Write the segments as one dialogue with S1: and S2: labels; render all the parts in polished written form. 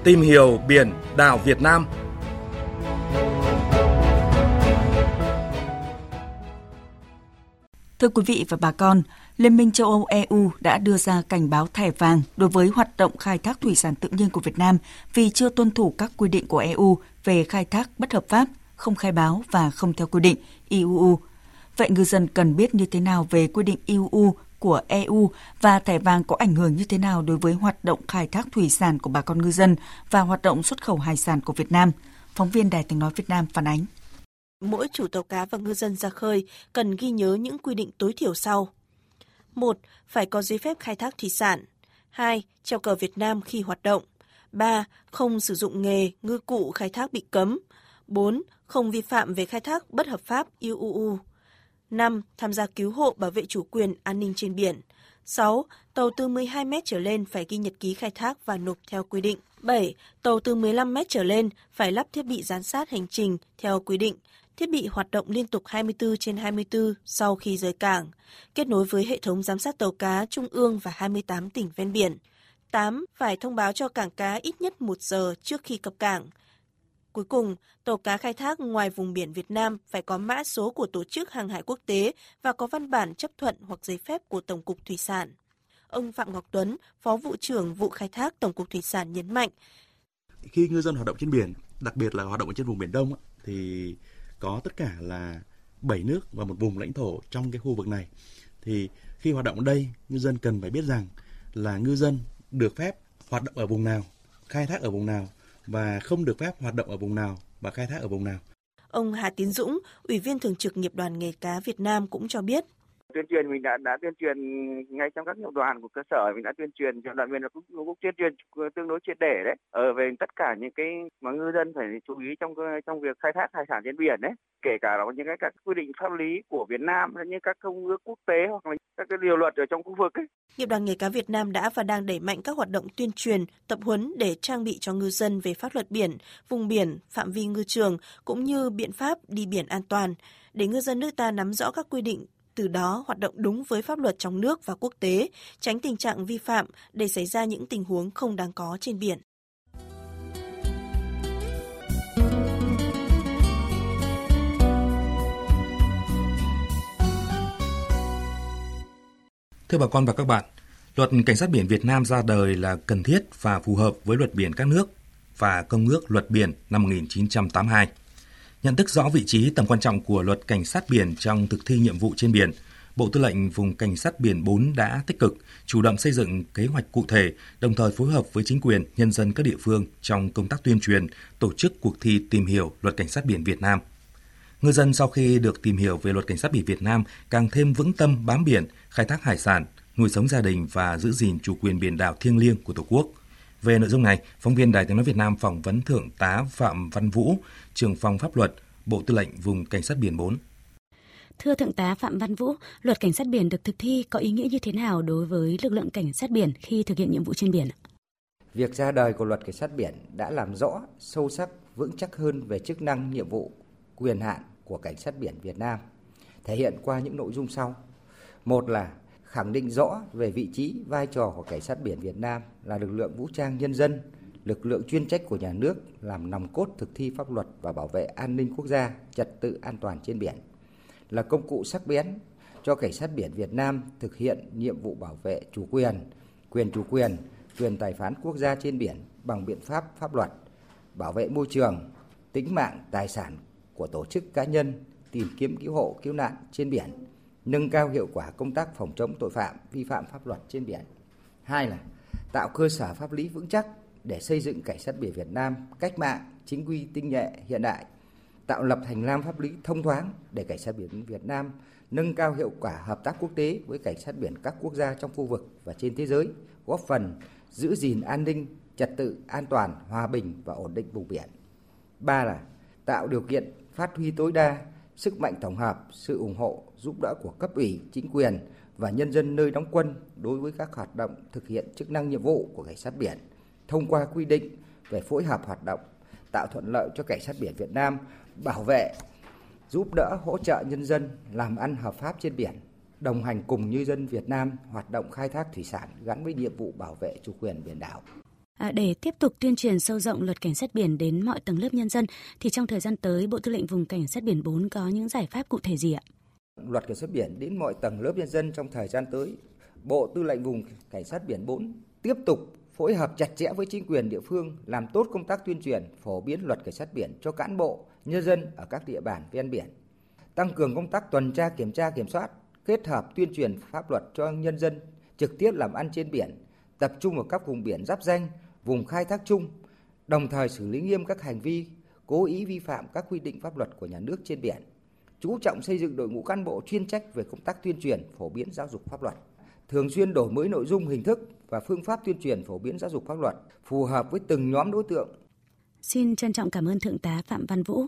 S1: tìm hiểu biển đảo Việt Nam.
S2: Thưa quý vị và bà con, Liên minh châu Âu EU đã đưa ra cảnh báo thẻ vàng đối với hoạt động khai thác thủy sản tự nhiên của Việt Nam vì chưa tuân thủ các quy định của EU về khai thác bất hợp pháp, không khai báo và không theo quy định IUU. Vậy ngư dân cần biết như thế nào về quy định IUU của EU và thẻ vàng có ảnh hưởng như thế nào đối với hoạt động khai thác thủy sản của bà con ngư dân và hoạt động xuất khẩu hải sản của Việt Nam? Phóng viên Đài Tiếng nói Việt Nam phản ánh.
S3: Mỗi chủ tàu cá và ngư dân ra khơi cần ghi nhớ những quy định tối thiểu sau. 1. Phải có giấy phép khai thác thủy sản. 2. Treo cờ Việt Nam khi hoạt động. 3. Không sử dụng nghề, ngư cụ khai thác bị cấm. 4. Không vi phạm về khai thác bất hợp pháp IUU. 5. Tham gia cứu hộ bảo vệ chủ quyền an ninh trên biển. 6. Tàu từ 12 mét trở lên phải ghi nhật ký khai thác và nộp theo quy định. 7. Tàu từ 15 mét trở lên phải lắp thiết bị giám sát hành trình theo quy định. Thiết bị hoạt động liên tục 24/24 sau khi rời cảng, kết nối với hệ thống giám sát tàu cá trung ương và 28 tỉnh ven biển. 8. Phải thông báo cho cảng cá ít nhất 1 giờ trước khi cập cảng. Cuối cùng, tàu cá khai thác ngoài vùng biển Việt Nam phải có mã số của Tổ chức Hàng hải Quốc tế và có văn bản chấp thuận hoặc giấy phép của Tổng cục Thủy sản. Ông Phạm Ngọc Tuấn, Phó vụ trưởng vụ khai thác Tổng cục Thủy sản nhấn mạnh.
S4: Khi ngư dân hoạt động trên biển, đặc biệt là hoạt động trên vùng Biển Đông, thì có tất cả là 7 nước và một vùng lãnh thổ trong cái khu vực này. Thì khi hoạt động ở đây, ngư dân cần phải biết rằng là ngư dân được phép hoạt động ở vùng nào, khai thác ở vùng nào và không được phép hoạt động ở vùng nào và khai thác ở vùng nào.
S3: Ông Hà Tiến Dũng, Ủy viên Thường trực Nghiệp đoàn Nghề cá Việt Nam cũng cho biết.
S5: Tuyên truyền mình đã tuyên truyền ngay trong các nghiệp đoàn của cơ sở, mình đã tuyên truyền cho đoàn viên là cũng tuyên truyền tương đối triệt để đấy, về tất cả những cái mà ngư dân phải chú ý trong việc khai thác hải sản trên biển đấy, kể cả là những các quy định pháp lý của Việt Nam như các công ước quốc tế hoặc là các cái điều luật ở trong khu vực ấy.
S3: Nghiệp đoàn Nghề cá Việt Nam đã và đang đẩy mạnh các hoạt động tuyên truyền, tập huấn để trang bị cho ngư dân về pháp luật biển, vùng biển, phạm vi ngư trường cũng như biện pháp đi biển an toàn để ngư dân nước ta nắm rõ các quy định, từ đó hoạt động đúng với pháp luật trong nước và quốc tế, tránh tình trạng vi phạm để xảy ra những tình huống không đáng có trên biển.
S1: Thưa bà con và các bạn, Luật Cảnh sát biển Việt Nam ra đời là cần thiết và phù hợp với luật biển các nước và Công ước Luật Biển năm 1982. Nhận thức rõ vị trí tầm quan trọng của Luật Cảnh sát biển trong thực thi nhiệm vụ trên biển, Bộ Tư lệnh Vùng Cảnh sát biển 4 đã tích cực, chủ động xây dựng kế hoạch cụ thể, đồng thời phối hợp với chính quyền, nhân dân các địa phương trong công tác tuyên truyền, tổ chức cuộc thi tìm hiểu Luật Cảnh sát biển Việt Nam. Ngư dân sau khi được tìm hiểu về Luật Cảnh sát biển Việt Nam càng thêm vững tâm bám biển, khai thác hải sản, nuôi sống gia đình và giữ gìn chủ quyền biển đảo thiêng liêng của Tổ quốc. Về nội dung này, phóng viên Đài Tiếng nói Việt Nam phỏng vấn Thượng tá Phạm Văn Vũ, trưởng phòng pháp luật, Bộ Tư lệnh Vùng Cảnh sát biển 4.
S6: Thưa Thượng tá Phạm Văn Vũ, Luật Cảnh sát biển được thực thi có ý nghĩa như thế nào đối với lực lượng cảnh sát biển khi thực hiện nhiệm vụ trên biển?
S7: Việc ra đời của Luật Cảnh sát biển đã làm rõ, sâu sắc, vững chắc hơn về chức năng, nhiệm vụ, quyền hạn của Cảnh sát biển Việt Nam, thể hiện qua những nội dung sau. Một là khẳng định rõ về vị trí, vai trò của Cảnh sát biển Việt Nam là lực lượng vũ trang nhân dân, lực lượng chuyên trách của nhà nước làm nòng cốt thực thi pháp luật và bảo vệ an ninh quốc gia, trật tự an toàn trên biển, là công cụ sắc bén cho Cảnh sát biển Việt Nam thực hiện nhiệm vụ bảo vệ chủ quyền, quyền chủ quyền, quyền tài phán quốc gia trên biển bằng biện pháp pháp luật, bảo vệ môi trường, tính mạng, tài sản của tổ chức cá nhân, tìm kiếm cứu hộ, cứu nạn trên biển, nâng cao hiệu quả công tác phòng chống tội phạm, vi phạm pháp luật trên biển. Hai là tạo cơ sở pháp lý vững chắc để xây dựng Cảnh sát biển Việt Nam cách mạng, chính quy, tinh nhuệ, hiện đại, tạo lập hành lang pháp lý thông thoáng để Cảnh sát biển Việt Nam nâng cao hiệu quả hợp tác quốc tế với cảnh sát biển các quốc gia trong khu vực và trên thế giới, góp phần giữ gìn an ninh, trật tự, an toàn, hòa bình và ổn định vùng biển. Ba là tạo điều kiện phát huy tối đa sức mạnh tổng hợp, sự ủng hộ, giúp đỡ của cấp ủy, chính quyền và nhân dân nơi đóng quân đối với các hoạt động thực hiện chức năng nhiệm vụ của Cảnh sát biển, thông qua quy định về phối hợp hoạt động, tạo thuận lợi cho Cảnh sát biển Việt Nam bảo vệ, giúp đỡ, hỗ trợ nhân dân làm ăn hợp pháp trên biển, đồng hành cùng ngư dân Việt Nam hoạt động khai thác thủy sản gắn với nhiệm vụ bảo vệ chủ quyền biển đảo.
S6: Để tiếp tục tuyên truyền sâu rộng luật cảnh sát biển đến mọi tầng lớp nhân dân, thì trong thời gian tới, Bộ Tư lệnh Vùng Cảnh sát biển 4 có những giải pháp cụ thể gì ạ?
S7: Luật cảnh sát biển đến mọi tầng lớp nhân dân trong thời gian tới, Bộ Tư lệnh Vùng Cảnh sát biển 4 tiếp tục phối hợp chặt chẽ với chính quyền địa phương, làm tốt công tác tuyên truyền, phổ biến luật cảnh sát biển cho cán bộ, nhân dân ở các địa bàn ven biển, tăng cường công tác tuần tra, kiểm tra, kiểm soát, kết hợp tuyên truyền pháp luật cho nhân dân trực tiếp làm ăn trên biển, tập trung vào các vùng biển giáp ranh, vùng khai thác chung, đồng thời xử lý nghiêm các hành vi cố ý vi phạm các quy định pháp luật của nhà nước trên biển, chú trọng xây dựng đội ngũ cán bộ chuyên trách về công tác tuyên truyền, phổ biến giáo dục pháp luật, thường xuyên đổi mới nội dung, hình thức và phương pháp tuyên truyền phổ biến giáo dục pháp luật phù hợp với từng nhóm đối tượng.
S6: Xin trân trọng cảm ơn Thượng tá Phạm Văn Vũ.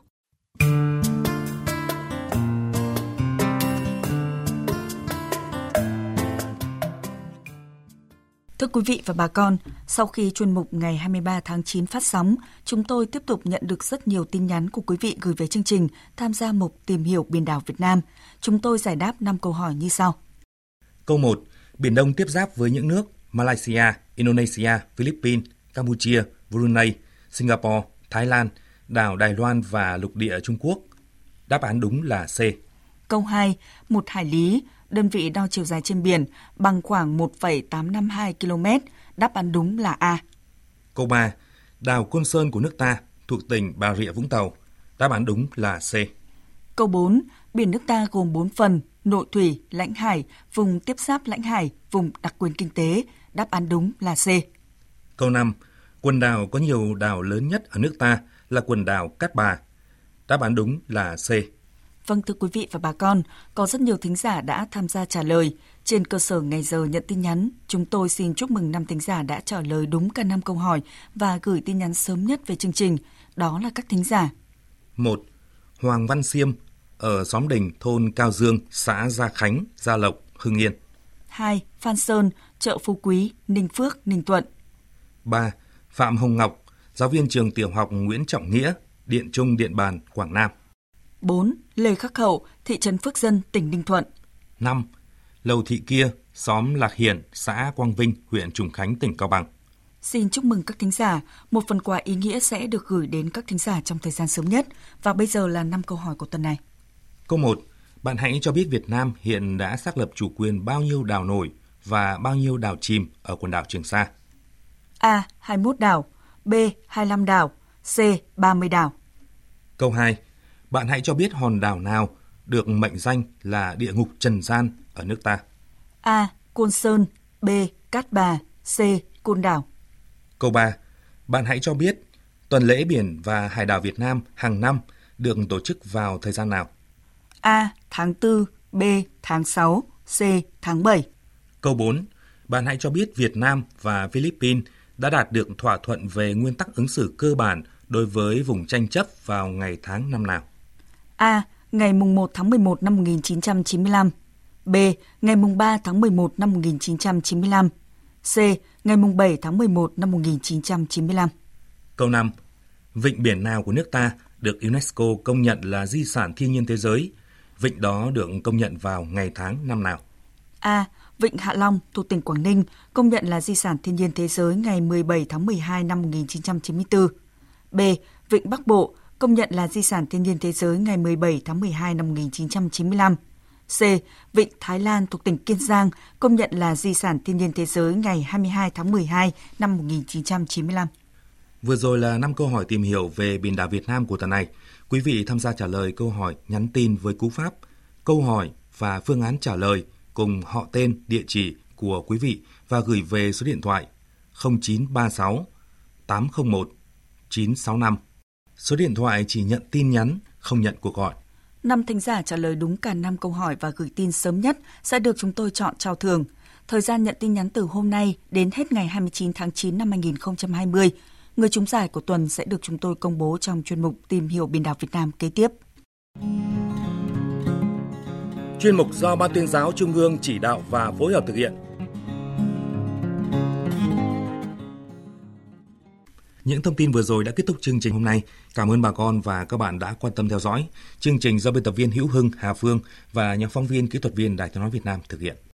S2: Thưa quý vị và bà con, sau khi chuyên mục ngày 23 tháng 9 phát sóng, chúng tôi tiếp tục nhận được rất nhiều tin nhắn của quý vị gửi về chương trình tham gia mục Tìm hiểu biển đảo Việt Nam. Chúng tôi giải đáp 5 câu hỏi như sau.
S1: Câu 1. Biển Đông tiếp giáp với những nước Malaysia, Indonesia, Philippines, Campuchia, Brunei, Singapore, Thái Lan, đảo Đài Loan và lục địa Trung Quốc. Đáp án đúng là C.
S2: Câu 2. Một hải lý, đơn vị đo chiều dài trên biển, bằng khoảng 1,852 km. Đáp án đúng là A.
S1: Câu 3. Đảo Côn Sơn của nước ta thuộc tỉnh Bà Rịa Vũng Tàu. Đáp án đúng là C.
S2: Câu 4. Biển nước ta gồm 4 phần: nội thủy, lãnh hải, vùng tiếp giáp lãnh hải, vùng đặc quyền kinh tế. Đáp án đúng là C.
S1: Câu 5. Quần đảo có nhiều đảo lớn nhất ở nước ta là quần đảo Cát Bà. Đáp án đúng là C.
S2: Vâng, thưa quý vị và bà con, có rất nhiều thính giả đã tham gia trả lời. Trên cơ sở ngày giờ nhận tin nhắn, chúng tôi xin chúc mừng 5 thính giả đã trả lời đúng cả 5 câu hỏi và gửi tin nhắn sớm nhất về chương trình. Đó là các thính giả.
S1: 1. Hoàng Văn Siêm ở xóm Đình, thôn Cao Dương, xã Gia Khánh, Gia Lộc, Hưng Yên.
S2: 2. Phan Sơn, chợ Phú Quý, Ninh Phước, Ninh Thuận.
S1: 3. Phạm Hồng Ngọc, giáo viên trường tiểu học Nguyễn Trọng Nghĩa, Điện Trung, Điện Bàn, Quảng Nam.
S2: 4. Lê Khắc Hậu, thị trấn Phước Dân, tỉnh Ninh Thuận.
S1: 5. Lầu Thị Kia, xóm Lạc Hiển, xã Quang Vinh, huyện Trùng Khánh, tỉnh Cao Bằng.
S2: Xin chúc mừng các thính giả. Một phần quà ý nghĩa sẽ được gửi đến các thính giả trong thời gian sớm nhất. Và bây giờ là 5 câu hỏi của tuần này.
S1: Câu 1. Bạn hãy cho biết Việt Nam hiện đã xác lập chủ quyền bao nhiêu đảo nổi và bao nhiêu đảo chìm ở quần đảo Trường Sa?
S2: A. 21 đảo. B. 25 đảo. C. 30 đảo.
S1: Câu 2. Bạn hãy cho biết hòn đảo nào được mệnh danh là địa ngục trần gian ở nước ta?
S2: A. Côn Sơn. B. Cát Bà. C. Côn Đảo.
S1: Câu 3. Bạn hãy cho biết tuần lễ biển và hải đảo Việt Nam hàng năm được tổ chức vào thời gian nào?
S2: A. Tháng 4. B. Tháng 6. C. Tháng 7.
S1: Câu 4. Bạn hãy cho biết Việt Nam và Philippines đã đạt được thỏa thuận về nguyên tắc ứng xử cơ bản đối với vùng tranh chấp vào ngày tháng năm nào?
S2: A. Ngày mùng 1 tháng 11 năm 1995. B. Ngày mùng 3 tháng 11 năm 1995. C. Ngày mùng 7 tháng 11 năm 1995.
S1: Câu 5. Vịnh biển nào của nước ta được UNESCO công nhận là di sản thiên nhiên thế giới? Vịnh đó được công nhận vào ngày tháng năm nào?
S2: A. Vịnh Hạ Long thuộc tỉnh Quảng Ninh công nhận là di sản thiên nhiên thế giới ngày 17 tháng 12 năm 1994. B. Vịnh Bắc Bộ công nhận là di sản thiên nhiên thế giới ngày 17 tháng 12 năm 1995. C. Vịnh Thái Lan thuộc tỉnh Kiên Giang công nhận là di sản thiên nhiên thế giới ngày 22 tháng 12 năm 1995.
S1: Vừa rồi là 5 câu hỏi tìm hiểu về biển đảo Việt Nam của tuần này. Quý vị tham gia trả lời câu hỏi nhắn tin với cú pháp câu hỏi và phương án trả lời cùng họ tên, địa chỉ của quý vị và gửi về số điện thoại 0936 801 965. Số điện thoại chỉ nhận tin nhắn, không nhận cuộc gọi.
S2: 5 thính giả trả lời đúng cả 5 câu hỏi và gửi tin sớm nhất sẽ được chúng tôi chọn trao thưởng. Thời gian nhận tin nhắn từ hôm nay đến hết ngày 29 tháng 9 năm 2020. Người trúng giải của tuần sẽ được chúng tôi công bố trong chuyên mục Tìm hiểu biển đảo Việt Nam kế tiếp.
S1: Chuyên mục do Ban Tuyên giáo Trung ương chỉ đạo và phối hợp thực hiện. Những thông tin vừa rồi đã kết thúc chương trình hôm nay. Cảm ơn bà con và các bạn đã quan tâm theo dõi. Chương trình do biên tập viên Hữu Hưng, Hà Phương và nhóm phóng viên kỹ thuật viên Đài Tiếng nói Việt Nam thực hiện.